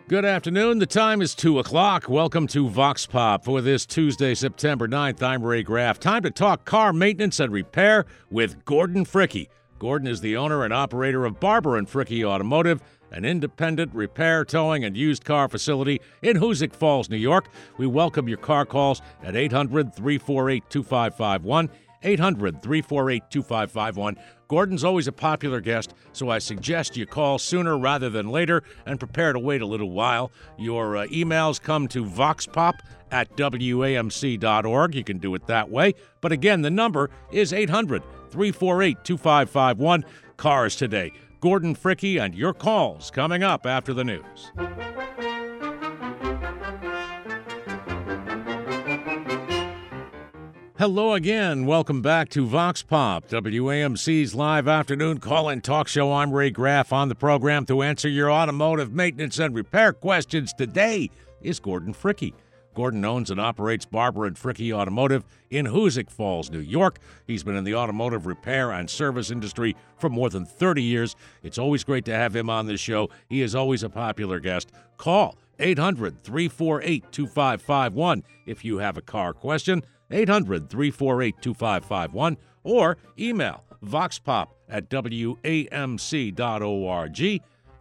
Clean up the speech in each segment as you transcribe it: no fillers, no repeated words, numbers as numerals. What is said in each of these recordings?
Good afternoon. The time is 2 o'clock. Welcome to Vox Pop for this Tuesday, September 9th. I'm Ray Graff. Time to talk car maintenance and repair with Gordon Fricke. Gordon is the owner and operator of Barber and Fricke Automotive, an independent repair, towing, and used car facility in Hoosick Falls, New York. We welcome your car calls at 800-348-2551, 800-348-2551. Gordon's always a popular guest, so I suggest you call sooner rather than later and prepare to wait a little while. Your emails come to voxpop@wamc.org. You can do it that way. But again, the number is 800-348-2551. Cars Today. Gordon Fricke and your calls coming up after the news. Hello again. Welcome back to Vox Pop, WAMC's live afternoon call-in talk show. I'm Ray Graff. On the program to answer your automotive maintenance and repair questions today is Gordon Fricke. Gordon owns and operates Barber and Fricke Automotive in Hoosick Falls, New York. He's been in the automotive repair and service industry for more than 30 years. It's always great to have him on the show. He is always a popular guest. Call 800-348-2551 if you have a car question. 800-348-2551, or email voxpop@wamc.org,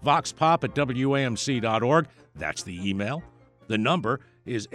voxpop@wamc.org. That's the email. The number is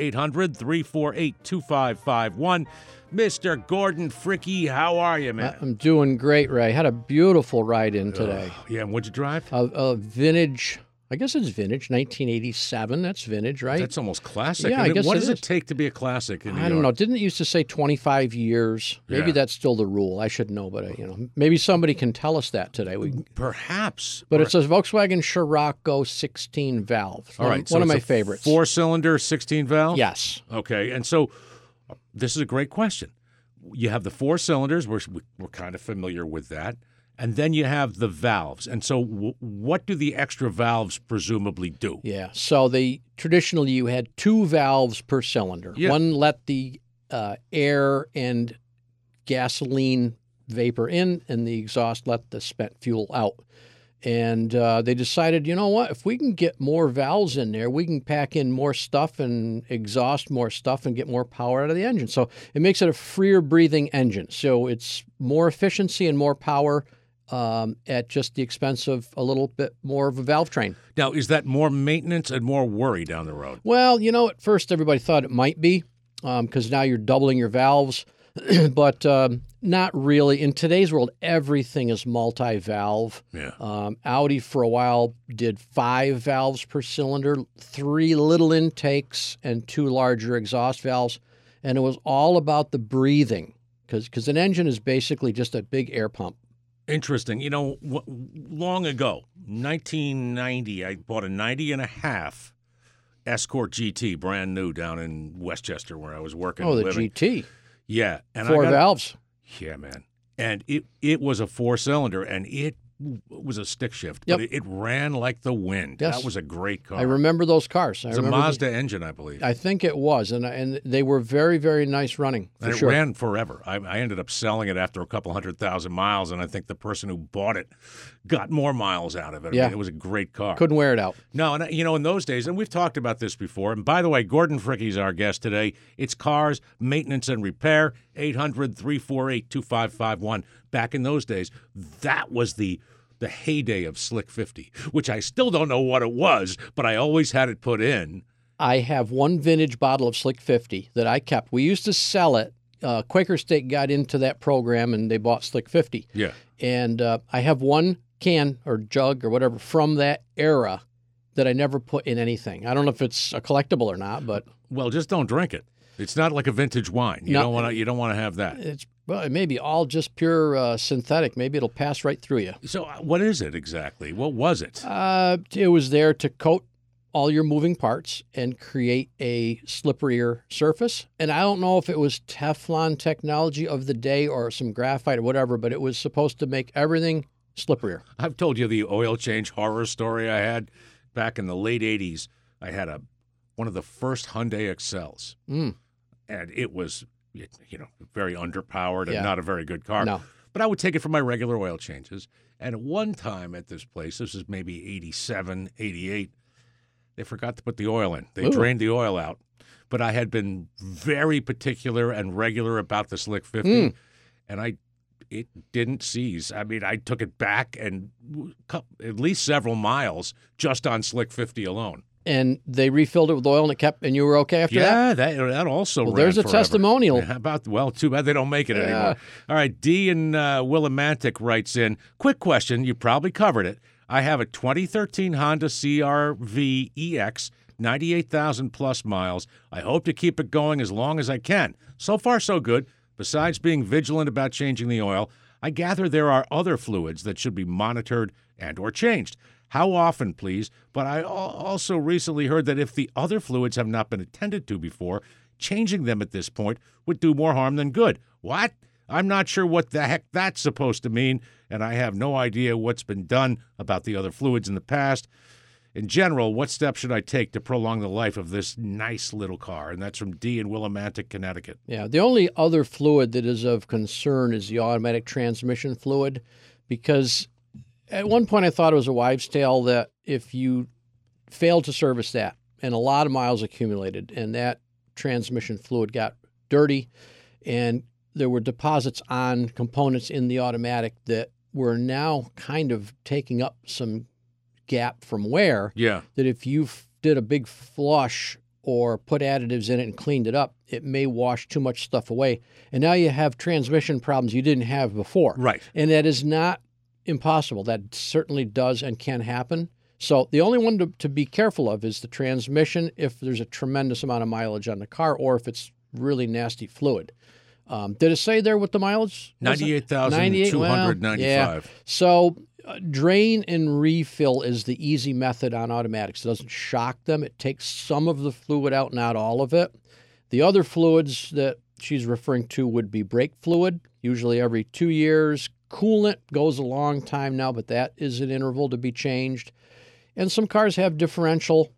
800-348-2551. Mr. Gordon Fricke, how are you, man? I'm doing great, Ray. Had a beautiful ride in today. Yeah, and what'd you drive? A vintage, I guess it's vintage, 1987. That's vintage, right? That's almost classic. Yeah, I guess what it does is. it take to be a classic in New I don't York? know. Didn't it used to say 25 years? Maybe Yeah. that's still the rule. I should know, but maybe somebody can tell us that today. Perhaps. But it's a Volkswagen Scirocco 16 valve. All right, so one of it's my a favorites. 4-cylinder, 16 valve? Yes. Okay, and so this is a great question. You have the 4 cylinders. We're kind of familiar with that. And then you have the valves. And so what do the extra valves presumably do? Yeah. So traditionally you had 2 valves per cylinder. Yeah. One let the air and gasoline vapor in, and the exhaust let the spent fuel out. And they decided, you know what, if we can get more valves in there, we can pack in more stuff and exhaust more stuff and get more power out of the engine. So it makes it a freer breathing engine. So it's more efficiency and more power at just the expense of a little bit more of a valve train. Now, is that more maintenance and more worry down the road? Well, at first everybody thought it might be because now you're doubling your valves, but not really. In today's world, everything is multi-valve. Yeah. Audi for a while did 5 valves per cylinder, 3 little intakes and 2 larger exhaust valves, and it was all about the breathing because an engine is basically just a big air pump. Interesting. Long ago, 1990, I bought a 90 and a half Escort GT, brand new, down in Westchester where I was working. Oh, the living. GT. Yeah. And 4 valves. Yeah, man. And it was a 4-cylinder, and it was a stick shift, Yep. but it ran like the wind. Yes. That was a great car. I remember those cars. It was a Mazda engine, I believe. I think it was, and they were very, very nice running, for And it sure. ran forever. I ended up selling it after a couple 100,000 miles, and I think the person who bought it got more miles out of it. Yeah. I mean, it was a great car. Couldn't wear it out. No, and in those days, and we've talked about this before, and by the way, Gordon Fricke's our guest today. It's cars, maintenance, and repair, 800-348-2551. Back in those days, that was the heyday of Slick 50, which I still don't know what it was, but I always had it put in. I have one vintage bottle of Slick 50 that I kept. We used to sell it. Quaker State got into that program, and they bought Slick 50. Yeah. And I have one can or jug or whatever from that era that I never put in anything. I don't know if it's a collectible or not, but Well, just don't drink it. It's not like a vintage wine. You No. don't want to have that. it may be all just pure synthetic. Maybe it'll pass right through you. So what is it exactly? What was it? It was there to coat all your moving parts and create a slipperier surface. And I don't know if it was Teflon technology of the day or some graphite or whatever, but it was supposed to make everything slipperier. I've told you the oil change horror story I had back in the late 80s. I had one of the first Hyundai Excels, and it was very underpowered and not a very good car. No. But I would take it for my regular oil changes. And at one time at this place, this is maybe 87, 88, they forgot to put the oil in. They Ooh. drained the oil out. But I had been very particular and regular about the Slick 50, and it didn't seize. I mean, I took it back and at least several miles just on Slick 50 alone. And they refilled it with oil, and you were okay after that? Yeah, that also ran there's a forever. testimonial. Yeah, too bad they don't make it anymore. All right, D in Willimantic writes in, quick question, you probably covered it. I have a 2013 Honda CR-V EX, 98,000 plus miles. I hope to keep it going as long as I can. So far, so good. Besides being vigilant about changing the oil, I gather there are other fluids that should be monitored and or changed. How often, please? But I also recently heard that if the other fluids have not been attended to before, changing them at this point would do more harm than good. What? I'm not sure what the heck that's supposed to mean, and I have no idea what's been done about the other fluids in the past. In general, what steps should I take to prolong the life of this nice little car? And that's from D in Willimantic, Connecticut. Yeah, the only other fluid that is of concern is the automatic transmission fluid, because at one point I thought it was a wives' tale that if you failed to service that and a lot of miles accumulated and that transmission fluid got dirty and there were deposits on components in the automatic that were now kind of taking up some gap from wear, that if you did a big flush or put additives in it and cleaned it up, it may wash too much stuff away. And now you have transmission problems you didn't have before. Right. And that is not impossible. That certainly does and can happen. So the only one to be careful of is the transmission if there's a tremendous amount of mileage on the car or if it's really nasty fluid. Did it say there what the mileage? 98,295. Yeah. So drain and refill is the easy method on automatics. It doesn't shock them. It takes some of the fluid out, not all of it. The other fluids that she's referring to would be brake fluid, usually every 2 years. Coolant goes a long time now, but that is an interval to be changed. And some cars have differential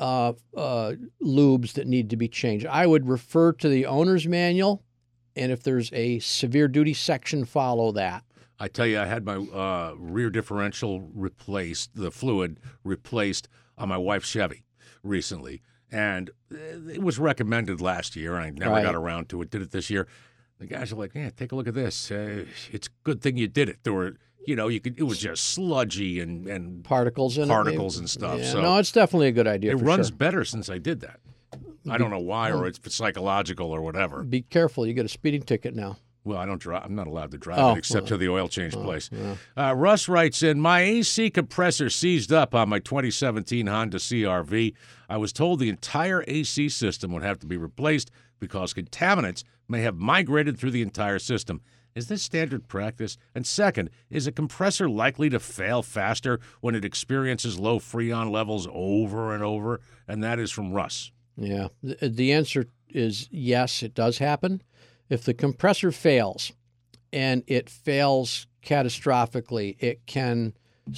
lubes that need to be changed. I would refer to the owner's manual, and if there's a severe duty section, follow that. I tell you, I had my rear differential replaced, the fluid replaced on my wife's Chevy recently. And it was recommended last year. I never got around to it. Did it this year. The guys are like, yeah, take a look at this. It's a good thing you did it. There were, it was just sludgy and particles in particles and stuff. Yeah, so no, it's definitely a good idea. It runs better since I did that. I don't know why, or it's psychological or whatever. Be careful. You get a speeding ticket now. Well, I don't drive. I'm not allowed to drive it except to the oil change place. Yeah. Russ writes in, my AC compressor seized up on my 2017 Honda CR-V. I was told the entire AC system would have to be replaced because contaminants may have migrated through the entire system. Is this standard practice? And second, is a compressor likely to fail faster when it experiences low Freon levels over and over? And that is from Russ. Yeah. The answer is yes, it does happen. If the compressor fails, and it fails catastrophically, it can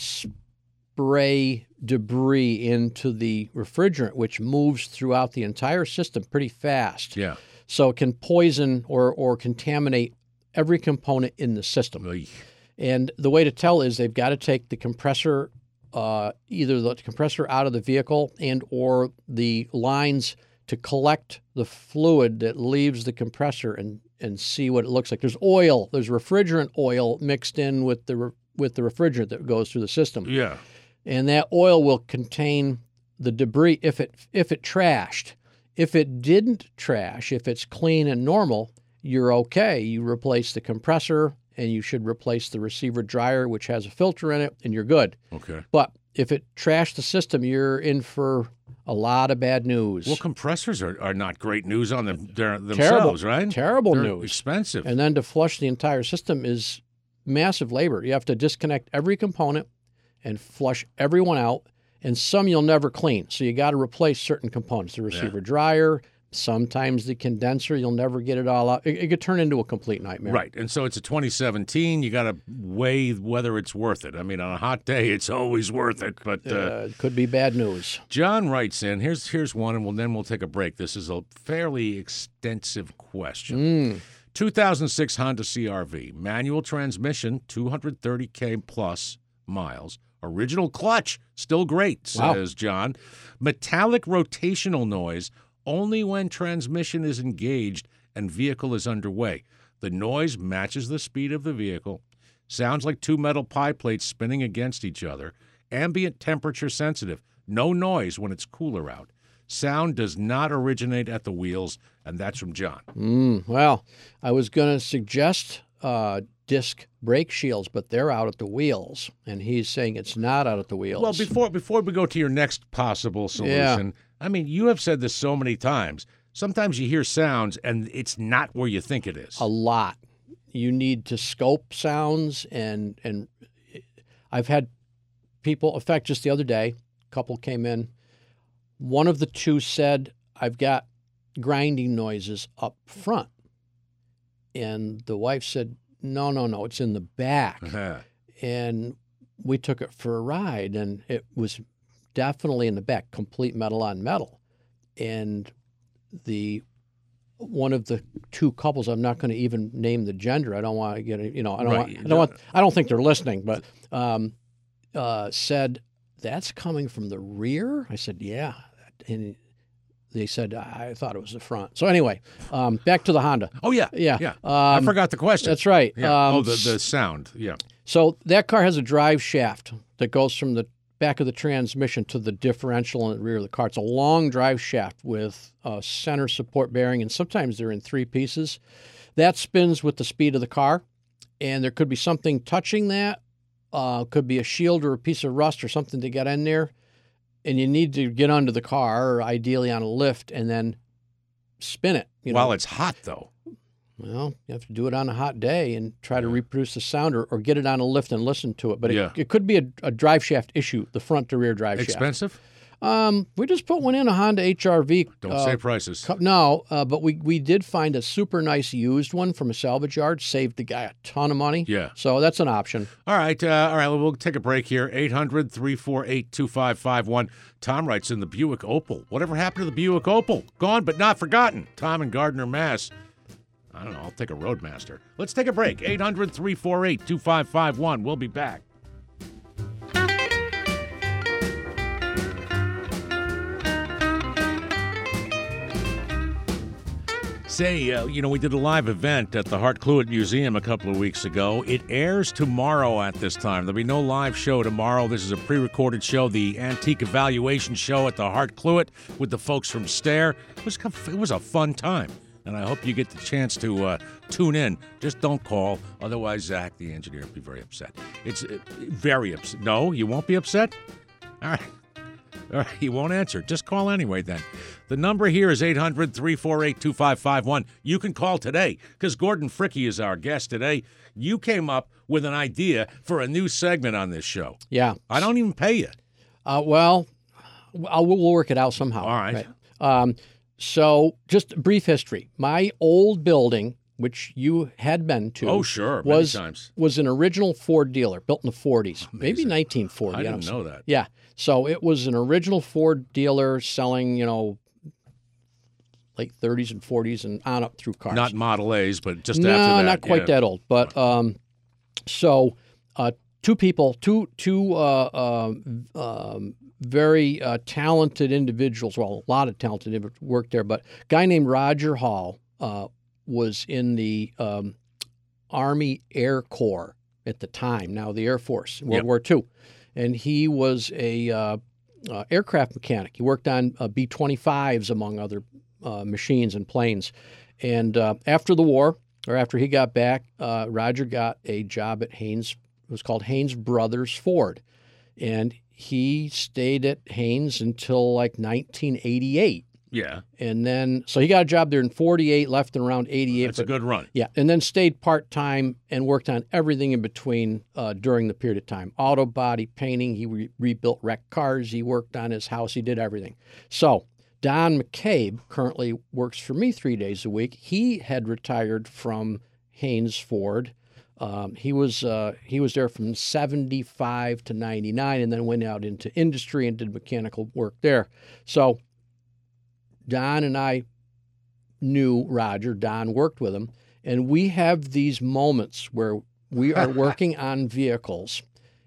spray debris into the refrigerant, which moves throughout the entire system pretty fast. Yeah. So it can poison or contaminate every component in the system. Oy. And the way to tell is they've got to take the compressor, either the compressor out of the vehicle and or the lines to collect the fluid that leaves the compressor and see what it looks like. There's oil, there's refrigerant oil mixed in with the refrigerant that goes through the system. Yeah. And that oil will contain the debris if it trashed. If it didn't trash, if it's clean and normal, you're okay. You replace the compressor and you should replace the receiver dryer, which has a filter in it, and you're good. Okay. But if it trashed the system, you're in for a lot of bad news. Well, compressors are not great news on themselves, right? Terrible They're news. Expensive. And then to flush the entire system is massive labor. You have to disconnect every component and flush everyone out, and some you'll never clean. So you got to replace certain components, the receiver dryer, sometimes the condenser, you'll never get it all out. It could turn into a complete nightmare. Right. And so it's a 2017. You got to weigh whether it's worth it. I mean, on a hot day, it's always worth it. But it could be bad news. John writes in, here's one, and then we'll take a break. This is a fairly extensive question. 2006 Honda CR-V, manual transmission, 230K plus miles, Original clutch, still great, says John. Metallic rotational noise only when transmission is engaged and vehicle is underway. The noise matches the speed of the vehicle. Sounds like two metal pie plates spinning against each other. Ambient temperature sensitive. No noise when it's cooler out. Sound does not originate at the wheels, and that's from John. Well, I was going to suggest disc brake shields, but they're out at the wheels, and he's saying it's not out at the wheels. Well, before we go to your next possible solution, I mean, you have said this so many times. Sometimes you hear sounds, and it's not where you think it is. A lot. You need to scope sounds, and I've had people, in fact, just the other day, a couple came in. One of the two said, I've got grinding noises up front. And the wife said, no, it's in the back. And we took it for a ride, and it was definitely in the back, complete metal on metal. And one of the two couples, I'm not going to even name the gender. I don't want to get, I don't think they're listening, but said, that's coming from the rear? I said, yeah. And they said, I thought it was the front. So anyway, back to the Honda. Oh, yeah. Yeah. I forgot the question. That's right. Yeah. The sound. Yeah. So that car has a drive shaft that goes from the back of the transmission to the differential in the rear of the car. It's a long drive shaft with a center support bearing, and sometimes they're in three pieces. That spins with the speed of the car, and there could be something touching that. Could be a shield or a piece of rust or something to get in there. And you need to get under the car, or ideally on a lift, and then spin it. While it's hot, though. Well, you have to do it on a hot day and try to reproduce the sound, or get it on a lift and listen to it. But it could be a drive shaft issue, the front to rear drive shaft. Expensive? We just put one in, a Honda HR-V. Don't say prices. No, but we did find a super nice used one from a salvage yard. Saved the guy a ton of money. Yeah. So that's an option. All right. We'll take a break here. 800-348-2551. Tom writes in the Buick Opal. Whatever happened to the Buick Opal? Gone but not forgotten. Tom in Gardner, Mass. I don't know. I'll take a Roadmaster. Let's take a break. 800-348-2551. We'll be back. Say, we did a live event at the Hart Cluett Museum a couple of weeks ago. It airs tomorrow at this time. There'll be no live show tomorrow. This is a pre-recorded show, the Antique Evaluation Show at the Hart Cluett with the folks from Stare. It was a fun time, and I hope you get the chance to tune in. Just don't call, otherwise Zach, the engineer, will be very upset. It's very upset. No, you won't be upset? All right. All right, he won't answer. Just call anyway then. The number here is 800-348-2551. You can call today because Gordon Fricke is our guest today. You came up with an idea for a new segment on this show. Yeah. I don't even pay you. We'll work it out somehow. All right. So just brief history. My old building, which you had been to. Oh, sure. Many times. Was an original Ford dealer built in the 40s, Amazing. Maybe 1940. I didn't know that. Yeah. So it was an original Ford dealer selling, late 30s and 40s and on up through cars. Not Model A's, but just after that. No, not quite that old. But two people, very talented individuals, well, a lot of talented individuals worked there, but a guy named Roger Hall was in the Army Air Corps at the time, now the Air Force, World War II. And he was a aircraft mechanic. He worked on B-25s, among other machines and planes. And after the war, or after he got back, Roger got a job at Haynes. It was called Haynes Brothers Ford. And he stayed at Haynes until like 1988. Yeah. And then, so he got a job there in 48, left in around 88. That's a good run. Yeah. And then stayed part-time and worked on everything in between during the period of time. Auto body painting. He rebuilt wrecked cars. He worked on his house. He did everything. So Don McCabe currently works for me 3 days a week. He had retired from Haynes Ford. He was there from 75 to 99 and then went out into industry and did mechanical work there. So Don and I knew Roger. Don worked with him. And we have these moments where we are working on vehicles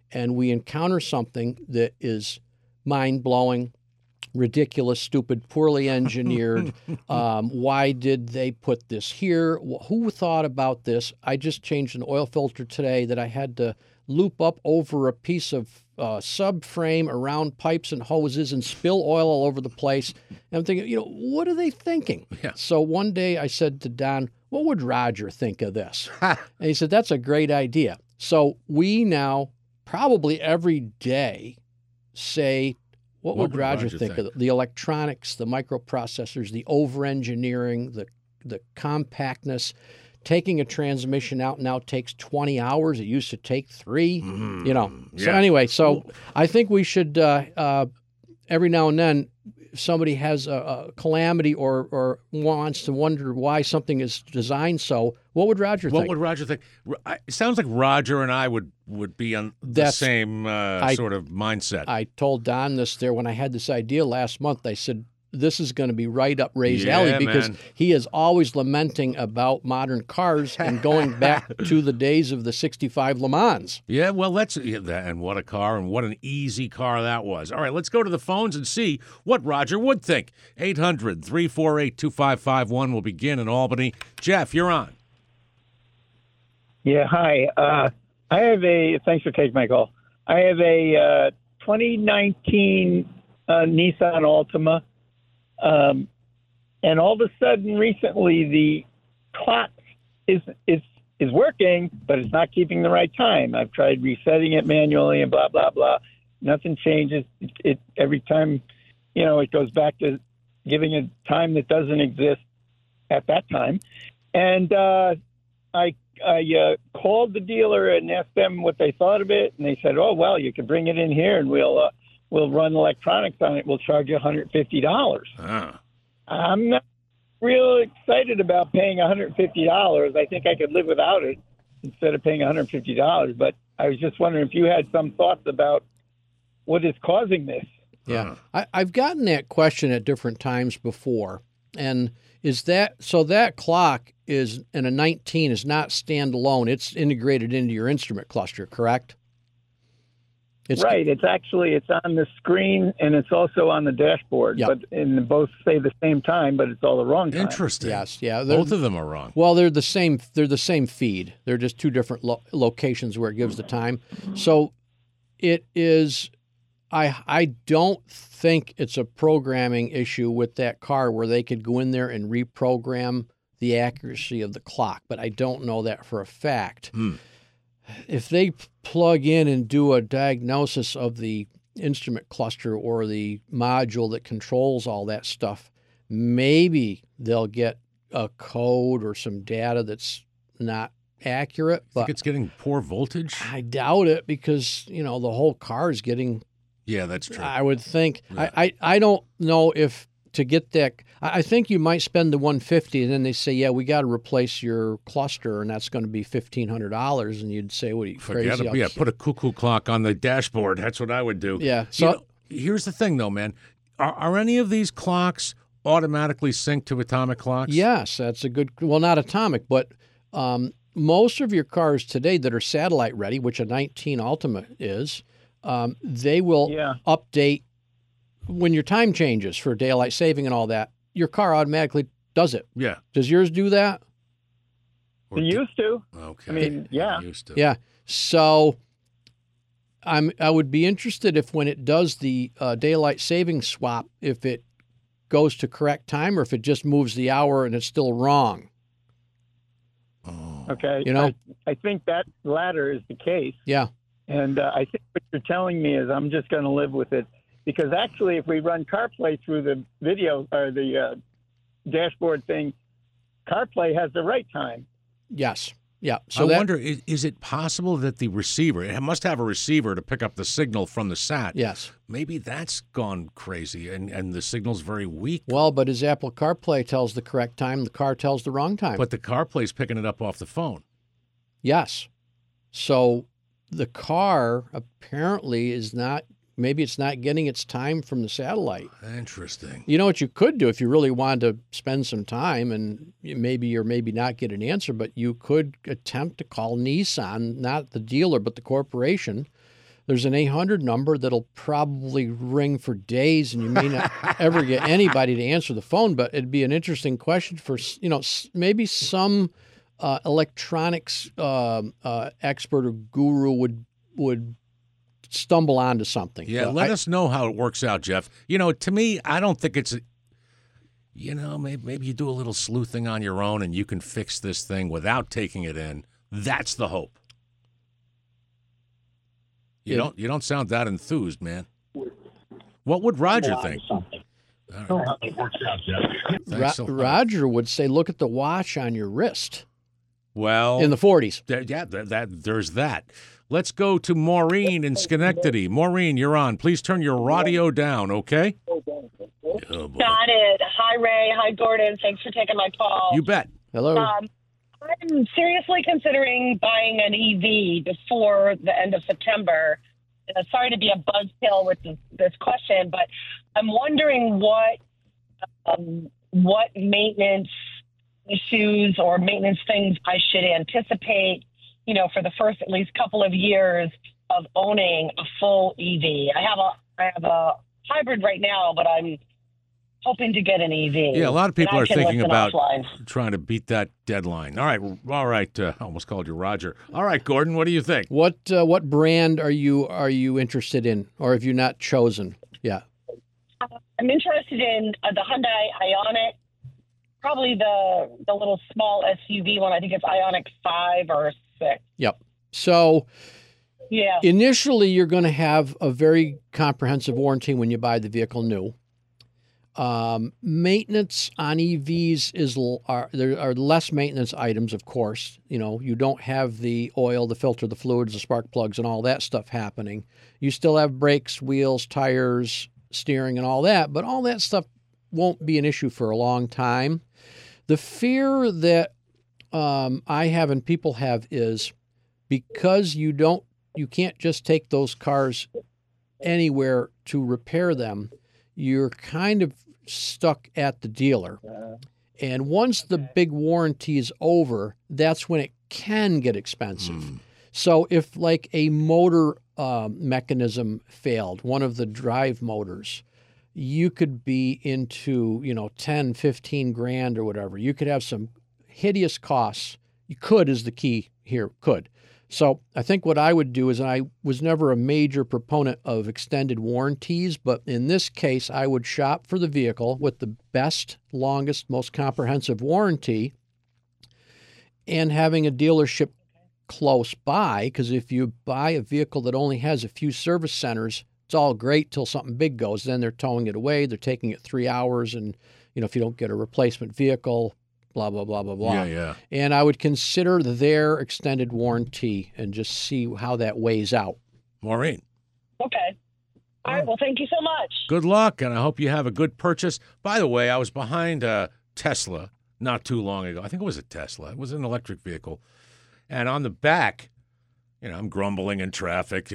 and we encounter something that is mind-blowing, ridiculous, stupid, poorly engineered. Why did they put this here? Who thought about this? I just changed an oil filter today that I had to loop up over a piece of subframe around pipes and hoses and spill oil all over the place. And I'm thinking, what are they thinking? Yeah. So one day I said to Don, what would Roger think of this? And he said, that's a great idea. So we now probably every day say, what would Roger think of the electronics, the microprocessors, the over-engineering, the compactness? Taking a transmission out now takes 20 hours. It used to take 3, So anyway, I think we should, every now and then, if somebody has a calamity or wants to wonder why something is designed so, what would Roger think? What would Roger think? It sounds like Roger and I would be on the same sort of mindset. I told Don this there when I had this idea last month. I said, this is going to be right up Ray's alley because he is always lamenting about modern cars and going back to the days of the 65 Le Mans. Yeah, well, and what a car and what an easy car that was. All right, let's go to the phones and see what Roger would think. 800-348-2551 will begin in Albany. Jeff, you're on. Yeah, hi. Thanks for taking my call. I have a 2019 Nissan Altima. And all of a sudden, recently, the clock is working, but it's not keeping the right time. I've tried resetting it manually and blah blah blah. Nothing changes. It every time, it goes back to giving a time that doesn't exist at that time. And I called the dealer and asked them what they thought of it, and they said, "Oh well, you can bring it in here, and we'll run electronics on it. We'll charge you $150. I'm not real excited about paying $150. I think I could live without it instead of paying $150. But I was just wondering if you had some thoughts about what is causing this. Yeah, I've gotten that question at different times before. And that clock is in a 19 is not standalone. It's integrated into your instrument cluster, correct? It's on the screen and it's also on the dashboard. Yep. But both say the same time, but it's all the wrong time. Interesting. Yes, yeah. Both of them are wrong. Well, they're the same. They're the same feed. They're just two different locations where it gives the time. So it is. I don't think it's a programming issue with that car where they could go in there and reprogram the accuracy of the clock, but I don't know that for a fact. If they plug in and do a diagnosis of the instrument cluster or the module that controls all that stuff, maybe they'll get a code or some data that's not accurate. But think it's getting poor voltage? I doubt it because, the whole car is getting... Yeah, that's true. I would think. Yeah. I don't know if to get that... I think you might spend the $150 and then they say, yeah, we got to replace your cluster and that's going to be $1,500. And you'd say, what are you, crazy? Yeah, put a cuckoo clock on the dashboard. That's what I would do. Yeah. So here's the thing, though, man. Are any of these clocks automatically synced to atomic clocks? Yes, that's a good... Well, not atomic, but most of your cars today that are satellite ready, which a 19 Altima is, they will update when your time changes for daylight saving and all that. Your car automatically does it. Yeah. Does yours do that? It used to. Okay. I mean, yeah. It used to. Yeah. So I would be interested if when it does the daylight saving swap, if it goes to correct time or if it just moves the hour and it's still wrong. Oh. Okay. I think that latter is the case. Yeah. And I think what you're telling me is I'm just going to live with it. Because actually, if we run CarPlay through the video or the dashboard thing, CarPlay has the right time. Yes. Yeah. So I wonder, is it possible that the receiver, it must have a receiver to pick up the signal from the SAT. Yes. Maybe that's gone crazy and the signal's very weak. Well, but as Apple CarPlay tells the correct time, the car tells the wrong time. But the CarPlay's picking it up off the phone. Yes. So the car apparently is not... Maybe it's not getting its time from the satellite. Interesting. You know what you could do if you really wanted to spend some time and maybe or maybe not get an answer, but you could attempt to call Nissan, not the dealer, but the corporation, There's an 800 number that'll probably ring for days, and you may not ever get anybody to answer the phone. But it'd be an interesting question for maybe some electronics expert or guru would stumble onto something. Yeah, let us know how it works out, Jeff. To me, I don't think it's. Maybe you do a little sleuthing on your own, and you can fix this thing without taking it in. That's the hope. You don't sound that enthused, man. What would Roger think? Roger would say, look at the watch on your wrist. Well, in the 40s. There's that. Let's go to Maureen in Schenectady. Maureen, you're on. Please turn your radio down, okay? Oh, got it. Hi, Ray. Hi, Gordon. Thanks for taking my call. You bet. Hello. I'm seriously considering buying an EV before the end of September. Sorry to be a buzzkill with this question, but I'm wondering what maintenance issues or maintenance things I should anticipate, for the first at least couple of years of owning a full EV. I have a hybrid right now, but I'm hoping to get an EV. Yeah, a lot of people are thinking about trying to beat that deadline. All right. I almost called you Roger. All right, Gordon, what do you think? What brand are you interested in, or have you not chosen? Yeah. I'm interested in the Hyundai Ioniq, probably the little small SUV one. I think it's Ioniq 5 or 6. Yep. So yeah, initially you're going to have a very comprehensive warranty when you buy the vehicle new. Maintenance on EVs there are less maintenance items, of course. You don't have the oil, the filter, the fluids, the spark plugs, and all that stuff happening. You still have brakes, wheels, tires, steering, and all that, but all that stuff won't be an issue for a long time. The fear that I have and people have is because you can't just take those cars anywhere to repair them. You're kind of stuck at the dealer. And once the big warranty is over, that's when it can get expensive. So if like a motor mechanism failed, one of the drive motors, you could be into, 10, 15 grand or whatever. You could have some hideous costs. You could is the key here, could. So I think what I would do is, and I was never a major proponent of extended warranties, but in this case, I would shop for the vehicle with the best, longest, most comprehensive warranty and having a dealership close by, because if you buy a vehicle that only has a few service centers, it's all great till something big goes. Then they're towing it away. They're taking it 3 hours, and if you don't get a replacement vehicle, blah, blah, blah, blah, blah. Yeah. And I would consider their extended warranty and just see how that weighs out. Maureen. Okay. All right. Well, thank you so much. Good luck, and I hope you have a good purchase. By the way, I was behind a Tesla not too long ago. I think it was a Tesla. It was an electric vehicle. And on the back, I'm grumbling in traffic,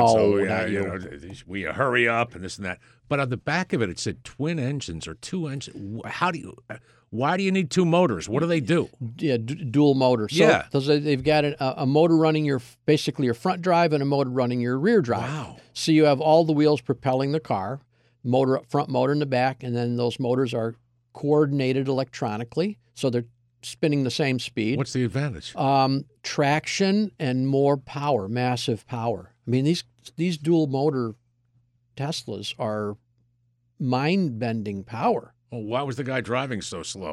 we hurry up and this and that. But on the back of it, it said twin engines or two engines. Why do you need two motors? What do they do? Yeah, dual motor. So they've got a motor running basically your front drive and a motor running your rear drive. Wow. So you have all the wheels propelling the car, motor up front, motor in the back, and then those motors are coordinated electronically, so they're spinning the same speed. What's the advantage? Traction and more power, massive power. I mean, these dual motor Teslas are mind-bending power. Well, why was the guy driving so slow?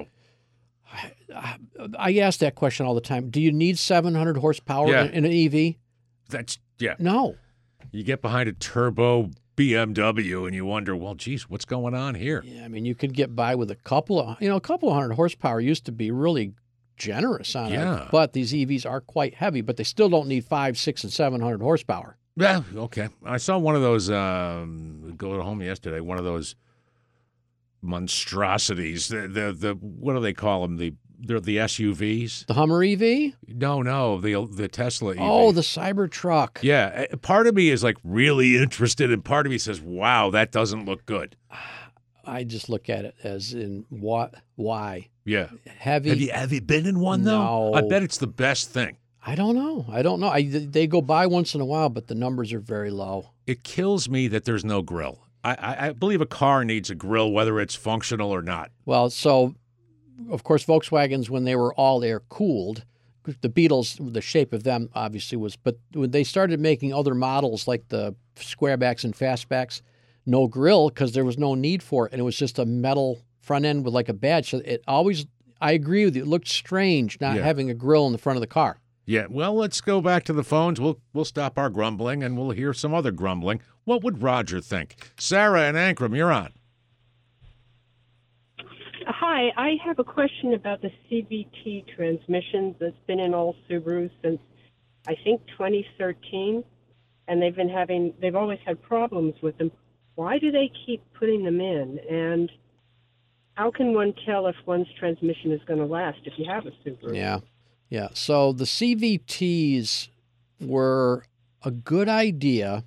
I ask that question all the time. Do you need 700 horsepower in an EV? No. You get behind a turbo BMW and you wonder, well, geez, what's going on here? Yeah, I mean, you could get by with a couple of 100 horsepower used to be really generous on it. But these EVs are quite heavy, but they still don't need 500, 600, and 700 horsepower. Yeah, okay. I saw one of those, go home yesterday, one of those monstrosities. The what do they call them? They're the SUVs. The Hummer EV? No, the Tesla EV. Oh, the Cybertruck. Yeah, part of me is like really interested, and part of me says, "Wow, that doesn't look good." I just look at it as in what? Why? Yeah. Heavy. Have you been in one though? No. I bet it's the best thing. I don't know. They go by once in a while, but the numbers are very low. It kills me that there's no grill. I believe a car needs a grill, whether it's functional or not. Well, so, of course, Volkswagens, when they were all air-cooled, the Beetles, the shape of them obviously was, but when they started making other models like the squarebacks and fastbacks, no grill because there was no need for it, and it was just a metal front end with like a badge. So it always, I agree with you, it looked strange not having a grill in the front of the car. Yeah, well, let's go back to the phones. We'll stop our grumbling, and we'll hear some other grumbling. What would Roger think? Sarah in Ankrum, you're on. Hi, I have a question about the CVT transmissions that's been in all Subarus since, I think, 2013, and they've always had problems with them. Why do they keep putting them in? And how can one tell if one's transmission is going to last if you have a Subaru? Yeah. So the CVTs were a good idea,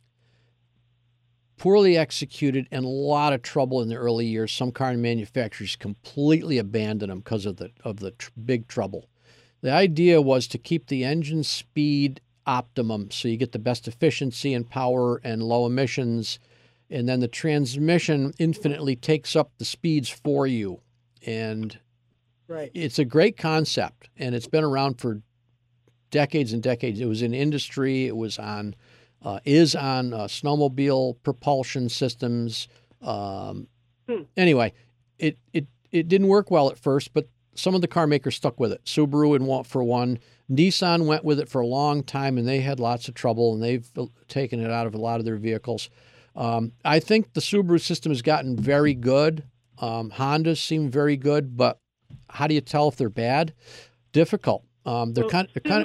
poorly executed, and a lot of trouble in the early years. Some car manufacturers completely abandoned them because of the big trouble. The idea was to keep the engine speed optimum so you get the best efficiency and power and low emissions, and then the transmission infinitely takes up the speeds for you. And it's a great concept, and it's been around for decades and decades. It was in industry. It was on, is on snowmobile propulsion systems. Anyway, it didn't work well at first, but some of the car makers stuck with it. Subaru, for one. Nissan went with it for a long time, and they had lots of trouble, and they've taken it out of a lot of their vehicles. I think the Subaru system has gotten very good. Hondas seem very good, but how do you tell if they're bad? Difficult. They're kind of.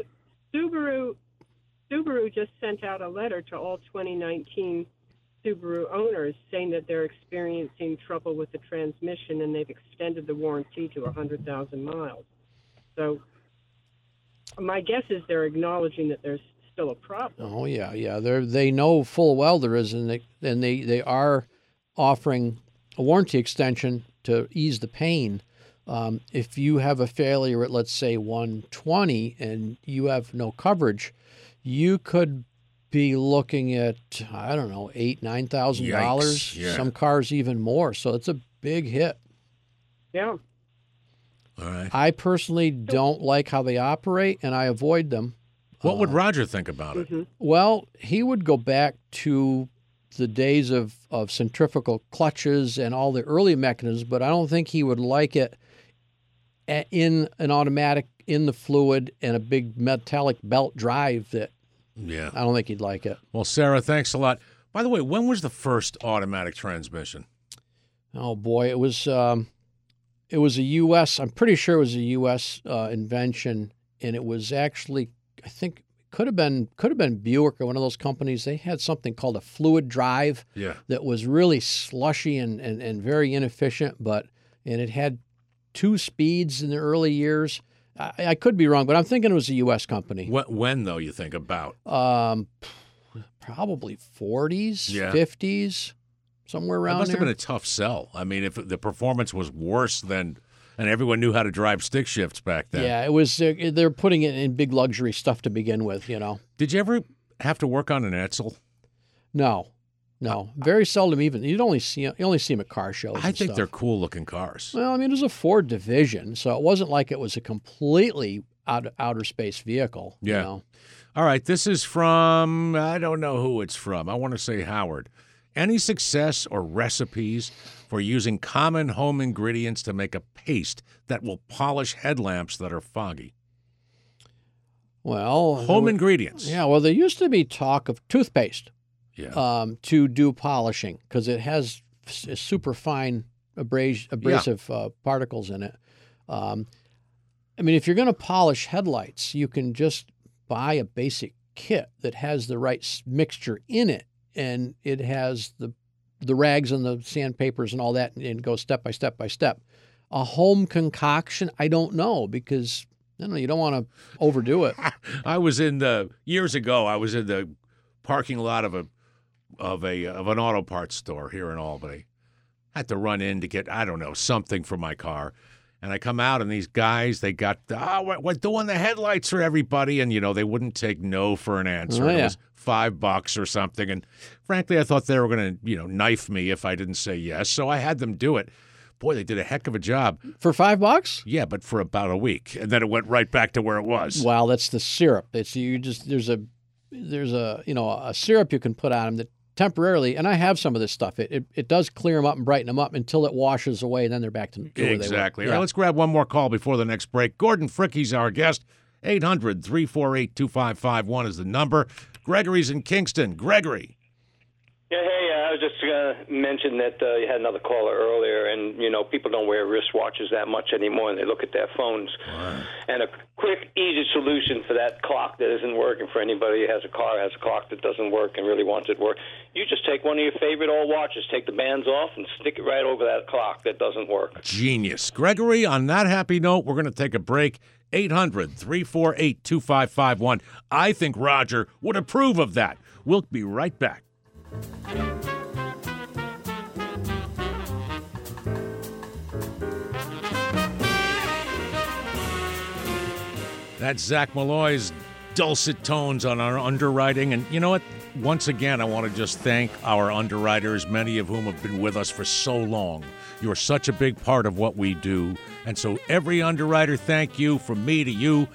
Subaru just sent out a letter to all 2019 Subaru owners saying that they're experiencing trouble with the transmission, and they've extended the warranty to 100,000 miles. So my guess is they're acknowledging that there's still a problem. Oh yeah. They know full well there is, and they are offering a warranty extension to ease the pain. If you have a failure at, let's say, 120 and you have no coverage, you could be looking at, I don't know, $8,000-$9,000. Yeah. Some cars even more. So it's a big hit. Yeah. All right. I personally don't like how they operate, and I avoid them. What would Roger think about it? Mm-hmm. Well, he would go back to the days of centrifugal clutches and all the early mechanisms, but I don't think he would like it in an automatic, in the fluid, and a big metallic belt drive that I don't think he'd like it. Well, Sarah, thanks a lot. By the way, when was the first automatic transmission? Oh, boy, it was a U.S., I'm pretty sure it was a U.S. Invention, and it was actually, I think, could have been Buick or one of those companies. They had something called a fluid drive that was really slushy and very inefficient, and it had 2 speeds in the early years. I could be wrong, but I'm thinking it was a U.S. company. When though, you think about? Probably 40s, 50s, somewhere around there. It must have been a tough sell. I mean, if the performance was worse than, and everyone knew how to drive stick shifts back then. Yeah, it was. They're putting it in big luxury stuff to begin with, you know. Did you ever have to work on an Edsel? No. Very seldom even. You only see them at car shows. I think they're cool looking cars. Well, I mean, it was a Ford division, so it wasn't like it was a completely outer space vehicle. Yeah. You know? All right, this is from, I don't know who it's from. I want to say Howard. Any success or recipes for using common home ingredients to make a paste that will polish headlamps that are foggy? Well, home ingredients. Yeah, well, there used to be talk of toothpaste. Yeah. To do polishing because it has super fine abrasive particles in it. I mean, if you're going to polish headlights, you can just buy a basic kit that has the right mixture in it, and it has the rags and the sandpapers and all that, and go step by step by step. A home concoction, I don't know, because you don't want to overdo it. Years ago, I was in the parking lot of an auto parts store here in Albany. I had to run in to get, I don't know, something for my car. And I come out, and these guys, they got, we're doing the headlights for everybody. And, they wouldn't take no for an answer. Oh, It yeah. was $5 or something. And frankly, I thought they were going to, knife me if I didn't say yes. So I had them do it. Boy, they did a heck of a job. For $5? Yeah, but for about a week. And then it went right back to where it was. Well, that's the syrup. There's a syrup you can put on them that temporarily, and I have some of this stuff. It does clear them up and brighten them up until it washes away, and then they're back to where they were. Exactly. All Yeah. right, let's grab one more call before the next break. Gordon Fricke's our guest. 800-348-2551 is the number. Gregory's in Kingston. Gregory. Yeah, hey, I was just going to mention that you had another caller earlier, and, people don't wear wristwatches that much anymore, and they look at their phones. Wow. And a quick, easy solution for that clock that isn't working for anybody who has a car, has a clock that doesn't work and really wants it to work, you just take one of your favorite old watches, take the bands off, and stick it right over that clock that doesn't work. Genius. Gregory, on that happy note, we're going to take a break. 800-348-2551. I think Roger would approve of that. We'll be right back. That's Zach Malloy's dulcet tones on our underwriting. And you know what? Once again, I want to just thank our underwriters, many of whom have been with us for so long. You're such a big part of what we do. And so every underwriter, thank you from me to you.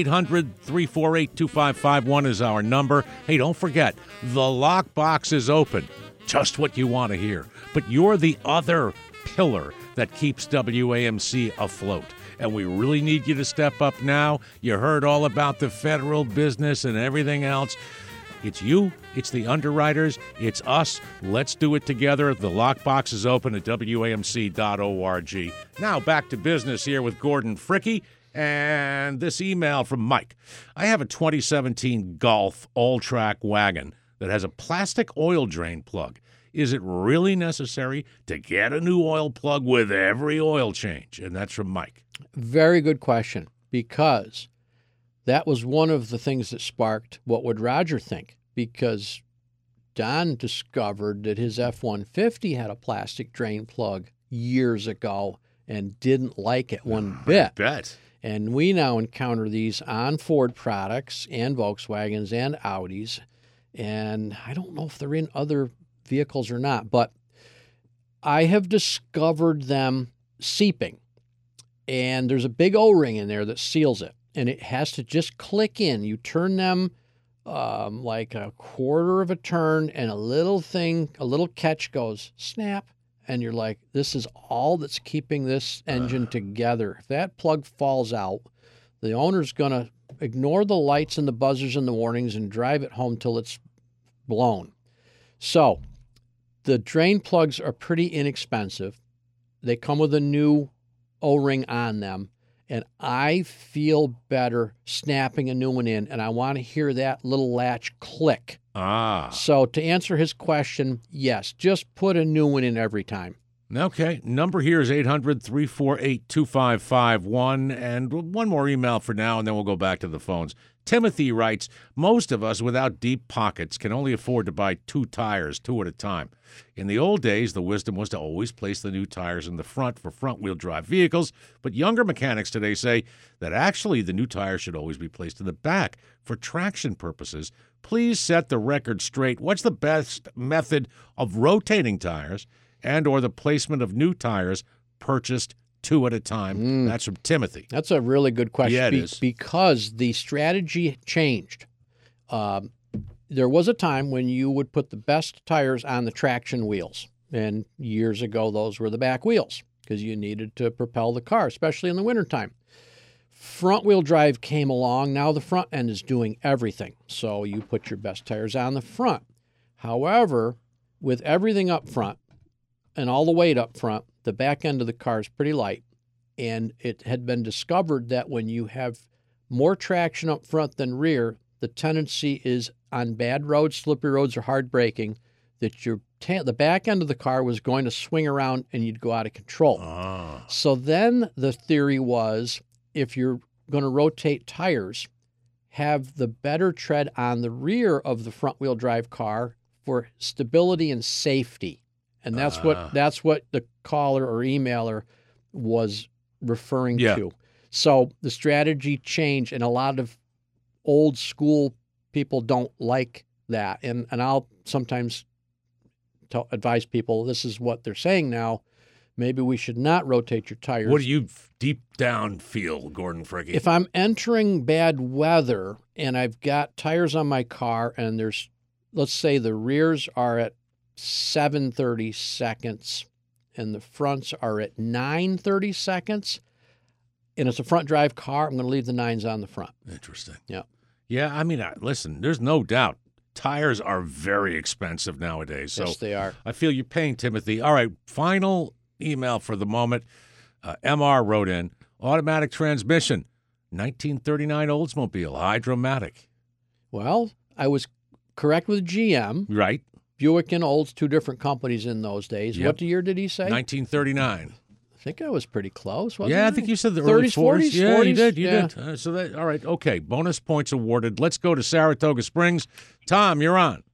800-348-2551 is our number. Hey, don't forget, the lockbox is open. Just what you want to hear. But you're the other pillar that keeps WAMC afloat. And we really need you to step up now. You heard all about the federal business and everything else. It's you, it's the underwriters, it's us. Let's do it together. The lockbox is open at WAMC.org. Now back to business here with Gordon Fricke. And this email from Mike. I have a 2017 Golf all-track wagon that has a plastic oil drain plug. Is it really necessary to get a new oil plug with every oil change? And that's from Mike. Very good question, because that was one of the things that sparked what would Roger think, because Don discovered that his F-150 had a plastic drain plug years ago and didn't like it one bit. I bet. And we now encounter these on Ford products and Volkswagens and Audis. And I don't know if they're in other vehicles or not, but I have discovered them seeping. And there's a big O-ring in there that seals it. And it has to just click in. You turn them like a quarter of a turn, and a little catch goes snap. And you're like, this is all that's keeping this engine together. If that plug falls out, the owner's going to ignore the lights and the buzzers and the warnings and drive it home till it's blown. So the drain plugs are pretty inexpensive. They come with a new O-ring on them. And I feel better snapping a new one in, and I want to hear that little latch click. So to answer his question, yes, just put a new one in every time. Okay. Number here is 800-348-2551. And one more email for now, and then we'll go back to the phones. Timothy writes, most of us without deep pockets can only afford to buy 2 tires, 2 at a time. In the old days, the wisdom was to always place the new tires in the front for front-wheel drive vehicles, but younger mechanics today say that actually the new tires should always be placed in the back for traction purposes. Please set the record straight. What's the best method of rotating tires and or the placement of new tires purchased 2 at a time? That's from Timothy. That's a really good question. Yeah, it is. Because the strategy changed. There was a time when you would put the best tires on the traction wheels. And years ago, those were the back wheels because you needed to propel the car, especially in the wintertime. Front-wheel drive came along. Now the front end is doing everything. So you put your best tires on the front. However, with everything up front and all the weight up front, the back end of the car is pretty light. And it had been discovered that when you have more traction up front than rear, the tendency is on bad roads, slippery roads, or hard braking, that the back end of the car was going to swing around and you'd go out of control. So then the theory was, if you're going to rotate tires, have the better tread on the rear of the front-wheel drive car for stability and safety. And that's what the caller or emailer was referring Yeah. to. So the strategy changed, and a lot of old school people don't like that. And I'll sometimes advise people, this is what they're saying now. Maybe we should not rotate your tires. What do you deep down feel, Gordon Fricke? If I'm entering bad weather and I've got tires on my car and there's, let's say the rears are at 730 seconds and the fronts are at 930 seconds, and it's a front drive car, I'm going to leave the 9s on the front. Interesting. Yeah. Yeah, I mean, listen, there's no doubt. Tires are very expensive nowadays. So Yes, they are. I feel your pain, Timothy. All right, final email for the moment. MR wrote in, automatic transmission, 1939 Oldsmobile, Hydromatic. Well, I was correct with GM. Right, Buick and Olds, two different companies in those days. Yep. What year did he say? 1939. I think I was pretty close, wasn't Yeah, I? I think you said the early 30s, 40s. 40s, Yeah, you 40s? did. You Yeah. did. So that, all right, okay. Bonus points awarded. Let's go to Saratoga Springs. Tom, you're on.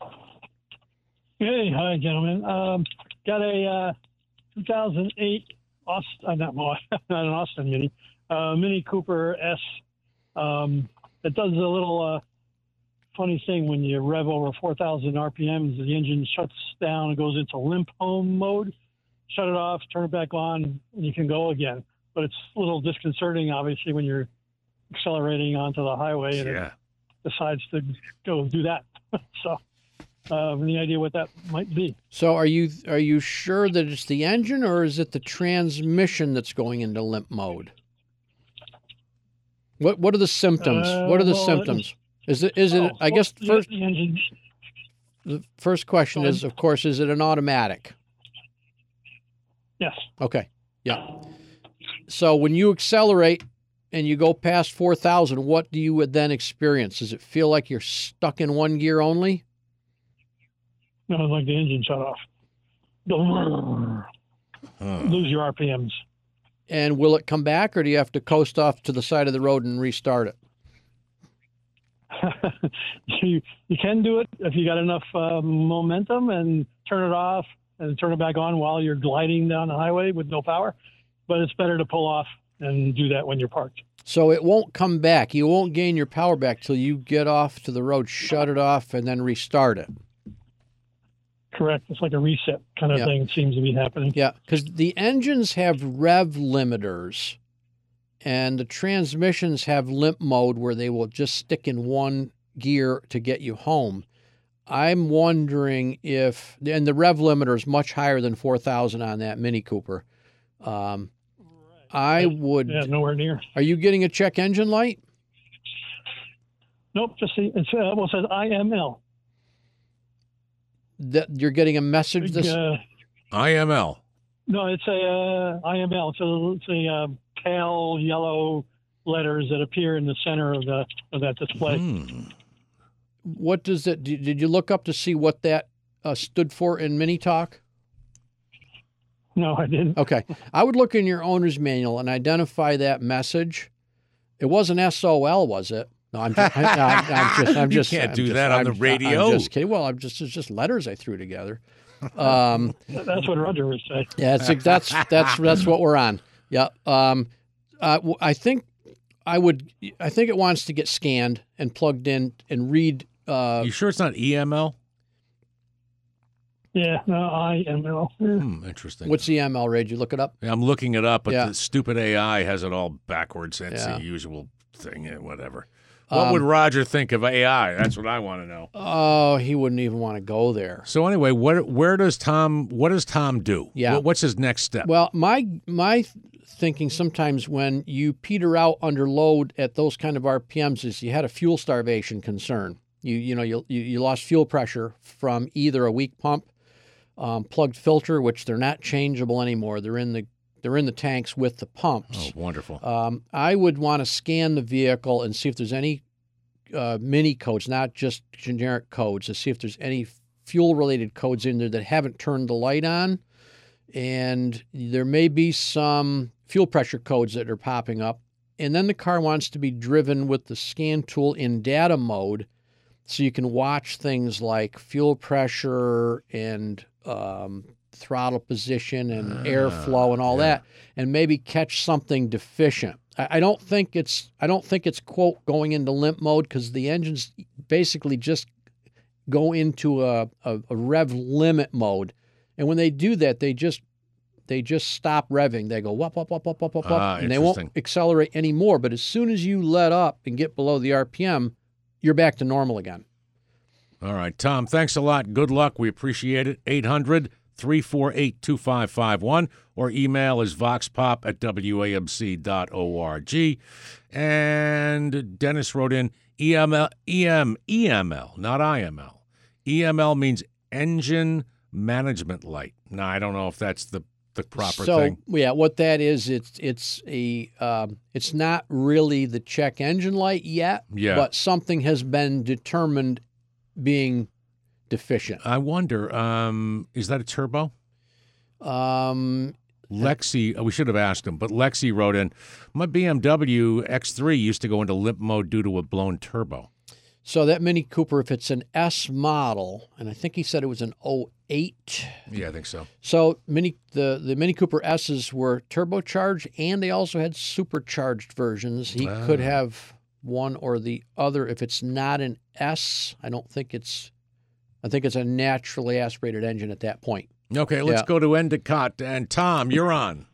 Hey, hi, gentlemen. Got a 2008 Austin, not an Austin Mini, Mini Cooper S. It does a little funny thing when you rev over 4,000 RPMs. The engine shuts down and goes into limp home mode. Shut it off, turn it back on, and you can go again. But it's a little disconcerting, obviously, when you're accelerating onto the highway and Yeah. it decides to go do that. So, any idea what that might be? So are you sure that it's the engine or is it the transmission that's going into limp mode? What are the symptoms? What are the well, symptoms? Is it? I guess the engine. the first question Go is, of course, is it an automatic? Yes. Okay. Yeah. So when you accelerate and you go past 4,000, what do you then experience? Does it feel like you're stuck in one gear only? No, it's like the engine shut off. Lose your RPMs. And will it come back, or do you have to coast off to the side of the road and restart it? You can do it if you got enough momentum and turn it off and turn it back on while you're gliding down the highway with no power. But it's better to pull off and do that when you're parked. So it won't come back. You won't gain your power back till you get off to the road, shut it off, and then restart it. Correct. It's like a reset kind of Yeah. thing seems to be happening. Yeah, because the engines have rev limiters, and the transmissions have limp mode where they will just stick in one gear to get you home. I'm wondering if, and the rev limiter is much higher than 4,000 on that Mini Cooper. I would. Yeah, nowhere near. Are you getting a check engine light? Nope. Just see, it says IML. That you're getting a message. Big, IML. no, it's a IML. It's a pale yellow letters that appear in the center of that display. What does it? Did you look up to see what that stood for in Mini Talk? No, I didn't. Okay. I would look in your owner's manual and identify that message. It wasn't SOL, was it? No, I'm just. I'm You just. can't I'm do just- that on the I'm radio. just kidding. Well, it's just letters I threw together. That's what Roger would say. Yeah, that's what we're on. Yeah. I think it wants to get scanned and plugged in and read. You sure it's not EML? Yeah, no, IML. Interesting. What's EML, Ray? Did you look it up? I'm looking it up, but Yeah. the stupid AI has it all backwards. It's Yeah. the usual thing, whatever. What would Roger think of AI? That's what I want to know. Oh, he wouldn't even want to go there. So anyway, what does Tom do? Yeah. What's his next step? Well, my thinking sometimes when you peter out under load at those kind of RPMs is you had a fuel starvation concern. You lost fuel pressure from either a weak pump, plugged filter, which they're not changeable anymore. They're in the tanks with the pumps. Oh, wonderful. I would want to scan the vehicle and see if there's any mini codes, not just generic codes, to see if there's any fuel-related codes in there that haven't turned the light on. And there may be some fuel pressure codes that are popping up. And then the car wants to be driven with the scan tool in data mode so you can watch things like fuel pressure and throttle position and airflow and all that, and maybe catch something deficient. I don't think it's quote going into limp mode, because the engines basically just go into a rev limit mode, and when they do that, they just stop revving. They go whoop whoop whoop whoop whoop whoop, and they won't accelerate anymore. But as soon as you let up and get below the RPM, you're back to normal again. All right, Tom, thanks a lot. Good luck. We appreciate it. 800-348-2551, or email is voxpop@wamc.org. And Dennis wrote in EML, not IML. EML means engine management light. Now, I don't know if that's the proper thing. So, yeah, what that is, it's not really the check engine light yet, but something has been determined being deficient. I wonder, is that a turbo? Lexi, we should have asked him, but Lexi wrote in, my BMW X3 used to go into limp mode due to a blown turbo. So that Mini Cooper, if it's an S model, and I think he said it was an 08. Yeah, I think so. So the Mini Cooper S's were turbocharged, and they also had supercharged versions. He could have one or the other. If it's not an S, I think it's a naturally aspirated engine at that point. Okay, let's go to Endicott. And Tom, you're on.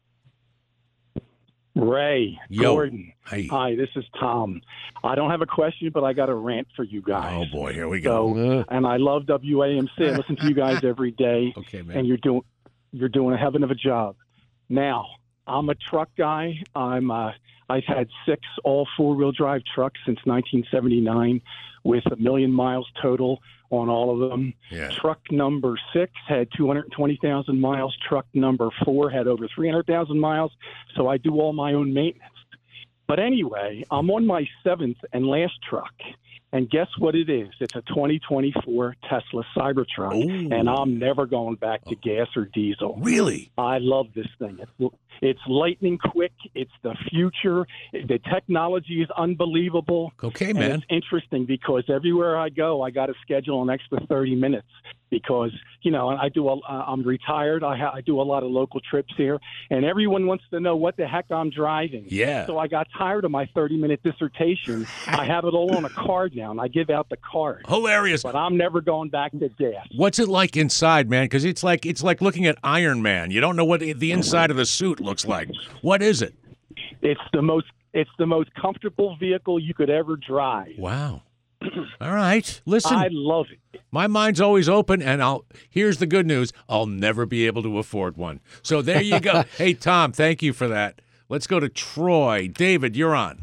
Ray, Yo. Gordon. Hey. Hi, this is Tom. I don't have a question, but I got a rant for you guys. Oh, boy, here we go. So, and I love WAMC. I listen to you guys every day. Okay, man. And you're doing a heaven of a job. Now, I'm a truck guy. I've had 6 all 4-wheel drive trucks since 1979 with 1 million miles total on all of them. Yeah. Truck number 6 had 220,000 miles. Truck number 4 had over 300,000 miles. So I do all my own maintenance. But anyway, I'm on my 7th and last truck. And guess what it is? It's a 2024 Tesla Cybertruck. Ooh. And I'm never going back to gas or diesel. Really? I love this thing. It's lightning quick. It's the future. The technology is unbelievable. Okay, and man. It's interesting because everywhere I go, I got to schedule an extra 30 minutes because, I'm retired. I do a lot of local trips here, and everyone wants to know what the heck I'm driving. Yeah. So I got tired of my 30-minute dissertation. I have it all on a card now, and I give out the card. Hilarious. But I'm never going back to gas. What's it like inside, man? Because it's like looking at Iron Man. You don't know what the inside of the suit looks like. What is it? It's the most comfortable vehicle you could ever drive. Wow. All right. Listen. I love it. My mind's always open, and here's the good news. I'll never be able to afford one. So there you go. Hey, Tom, thank you for that. Let's go to Troy. David, you're on.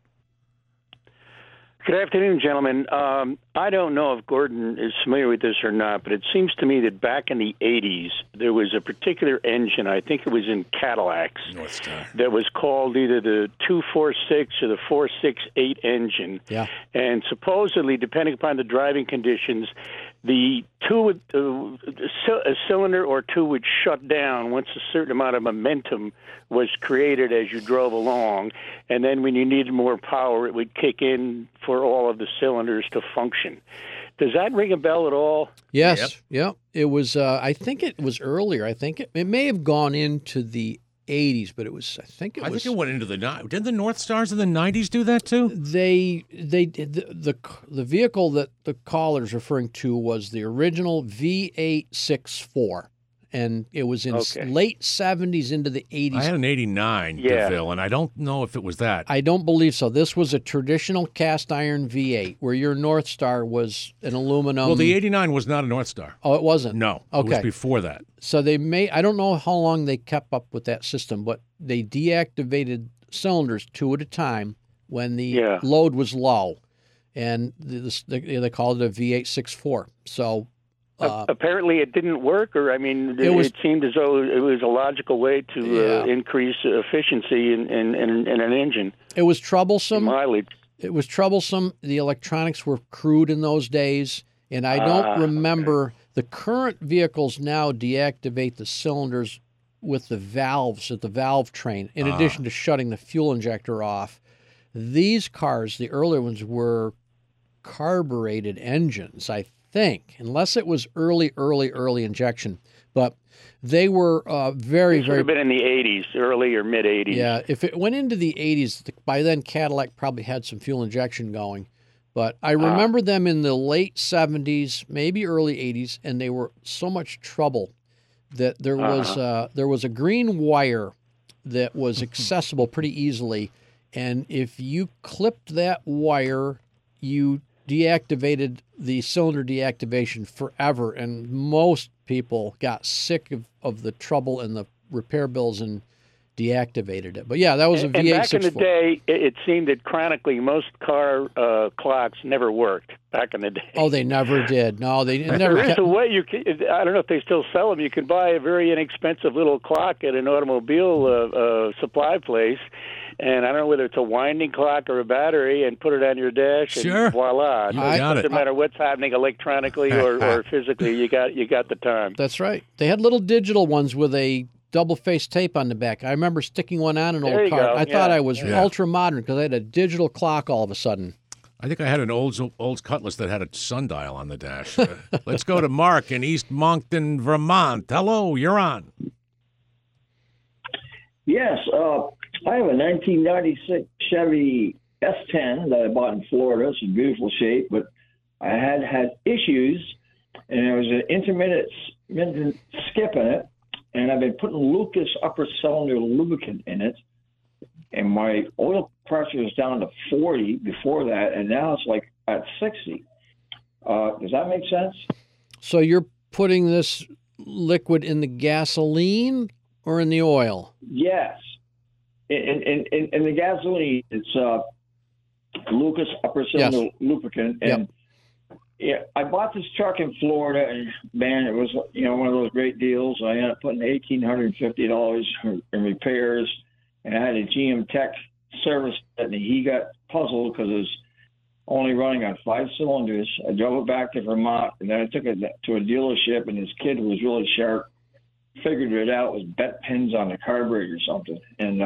Good afternoon, gentlemen. I don't know if Gordon is familiar with this or not, but it seems to me that back in the 80s, there was a particular engine, I think it was in Cadillacs, Northstar, that was called either the 246 or the 468 engine. Yeah. And supposedly, depending upon the driving conditions, a cylinder or two would shut down once a certain amount of momentum was created as you drove along, and then when you needed more power, it would kick in for all of the cylinders to function. Does that ring a bell at all? Yes. Yep. It was. I think it was earlier. I think it may have gone into the 80s, but it was. I think it went into the. Didn't the North Stars in the 90s do that too? They the vehicle that the caller's referring to was the original V864. And it was in late 70s into the 80s. I had an 89 DeVille, and I don't know if it was that. I don't believe so. This was a traditional cast iron V8, where your North Star was an aluminum. Well, the 89 was not a North Star. Oh, it wasn't? No. Okay. It was before that. So I don't know how long they kept up with that system, but they deactivated cylinders 2 at a time when the load was low. And they called it a V864. So... apparently it didn't work, or it seemed as though it was a logical way to increase efficiency in an engine. It was troublesome. Mileage. It was troublesome. The electronics were crude in those days, and I don't remember. The current vehicles now deactivate the cylinders with the valves at the valve train, in addition to shutting the fuel injector off. These cars, the earlier ones, were carbureted engines, I think, unless it was early injection. But they were very, Should have been in the 80s, early or mid 80s. Yeah, if it went into the 80s, by then Cadillac probably had some fuel injection going. But I remember them in the late 70s, maybe early 80s, and they were so much trouble that there was a green wire that was accessible pretty easily, and if you clipped that wire, you deactivated the cylinder deactivation forever, and most people got sick of the trouble and the repair bills and deactivated it. But yeah, that was a V8 And back in the 6.4. day, it seemed that chronically most car clocks never worked back in the day. Oh, they never did. No, they never. There is a way you can. I don't know if they still sell them. You can buy a very inexpensive little clock at an automobile supply place, and I don't know whether it's a winding clock or a battery, and put it on your dash, Sure. and voila! You It got it. doesn't matter what's happening electronically or physically. You got the time. That's right. They had little digital ones with a double-faced tape on the back. I remember sticking one on an There old you car. go. I thought Yeah. I was Yeah. ultra modern because I had a digital clock all of a sudden. I think I had an old Cutlass that had a sundial on the dash. Let's go to Mark in East Moncton, Vermont. Hello, you're on. Yes, I have a 1996 Chevy S10 that I bought in Florida. It's in beautiful shape, but I had issues, and there was an intermittent skip in it, and I've been putting Lucas upper cylinder lubricant in it, and my oil pressure was down to 40 before that, and now it's like at 60. Does that make sense? So you're putting this liquid in the gasoline or in the oil? Yes. In the gasoline, it's Lucas upper cylinder lubricant, and yeah, I bought this truck in Florida, and man, it was one of those great deals. I ended up putting $1,850 in repairs, and I had a GM Tech service it, and he got puzzled because it was only running on 5 cylinders. I drove it back to Vermont, and then I took it to a dealership, and this kid who was really sharp figured it out. It was bet pins on the carburetor or something, and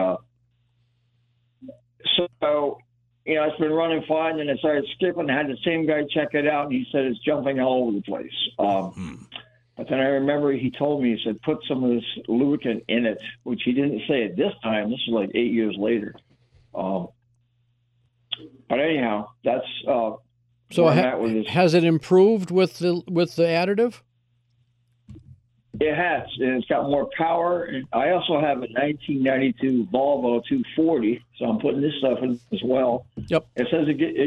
so. It's been running fine, and I started skipping. I had the same guy check it out, and he said it's jumping all over the place. But then I remember he told me, he said, put some of this lubricant in it, which he didn't say at this time. This is like 8 years later. But anyhow, that's So where I'm at with this. has it improved with the additive? It has, and it's got more power. And I also have a 1992 Volvo 240, so I'm putting this stuff in as well. Yep. It says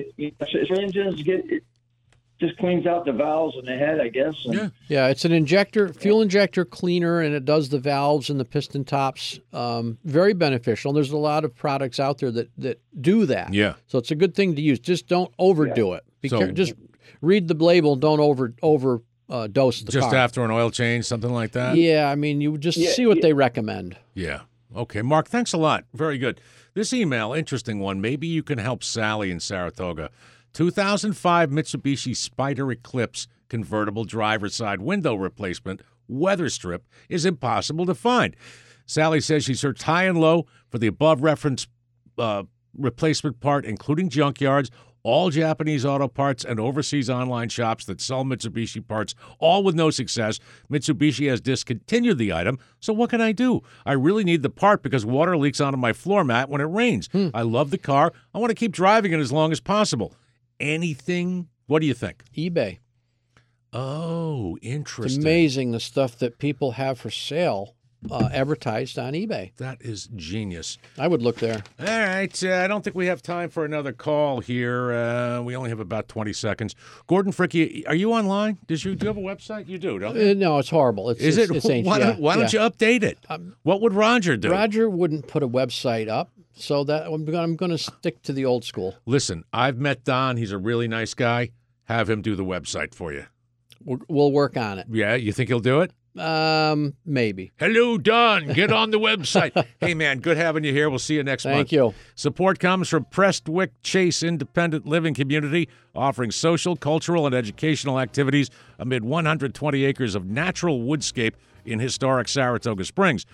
it just cleans out the valves in the head, I guess. And Yeah, it's an fuel injector cleaner, and it does the valves and the piston tops. Very beneficial. And there's a lot of products out there that do that. Yeah. So it's a good thing to use. Just don't overdo it. Just read the label. Don't overdose the Just car. after an oil change, something like that? Yeah, I mean, you just see what they recommend. Yeah. Okay, Mark, thanks a lot. Very good. This email, interesting one. Maybe you can help Sally in Saratoga. 2005 Mitsubishi Spider Eclipse convertible driver's side window replacement weather strip is impossible to find. Sally says she searched high and low for the above reference replacement part, including junkyards, all Japanese auto parts, and overseas online shops that sell Mitsubishi parts, all with no success. Mitsubishi has discontinued the item, so what can I do? I really need the part because water leaks onto my floor mat when it rains. I love the car. I want to keep driving it as long as possible. Anything? What do you think? eBay. Oh, It's interesting. amazing the stuff that people have for sale advertised on eBay. That is genius. I would look there. All right. I don't think we have time for another call here. We only have about 20 seconds. Gordon Fricke, are you online? Do you have a website? You do, don't you? No, it's horrible. It's Is it? It's ancient. Why don't you update it? What would Roger do? Roger wouldn't put a website up, so that I'm going to stick to the old school. Listen, I've met Don. He's a really nice guy. Have him do the website for you. We'll work on it. Yeah, you think he'll do it? Maybe. Hello, Don. Get on the website. Hey, man, good having you here. We'll see you next month. Thank you. Support comes from Prestwick Chase Independent Living Community, offering social, cultural, and educational activities amid 120 acres of natural woodscape in historic Saratoga Springs.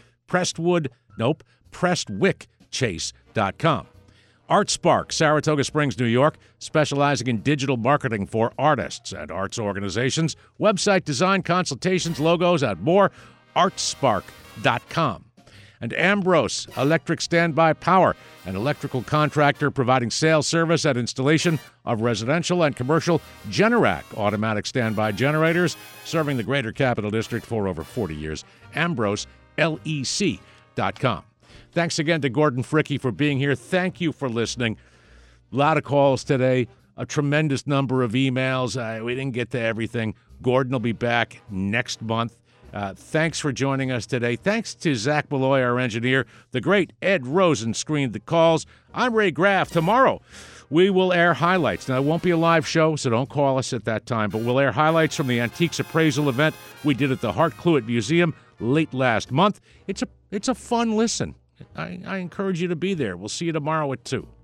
PrestwickChase.com. Art Spark, Saratoga Springs, New York, specializing in digital marketing for artists and arts organizations. Website design, consultations, logos, and more. artspark.com. And Ambrose Electric Standby Power, an electrical contractor providing sales service and installation of residential and commercial Generac automatic standby generators, serving the Greater Capital District for over 40 years. AmbroseLEC.com. Thanks again to Gordon Fricke for being here. Thank you for listening. A lot of calls today, a tremendous number of emails. We didn't get to everything. Gordon will be back next month. Thanks for joining us today. Thanks to Zach Malloy, our engineer. The great Ed Rosen screened the calls. I'm Ray Graff. Tomorrow, we will air highlights. Now, it won't be a live show, so don't call us at that time, but we'll air highlights from the Antiques Appraisal event we did at the Hart Cluett Museum late last month. It's a fun listen. I encourage you to be there. We'll see you tomorrow at 2.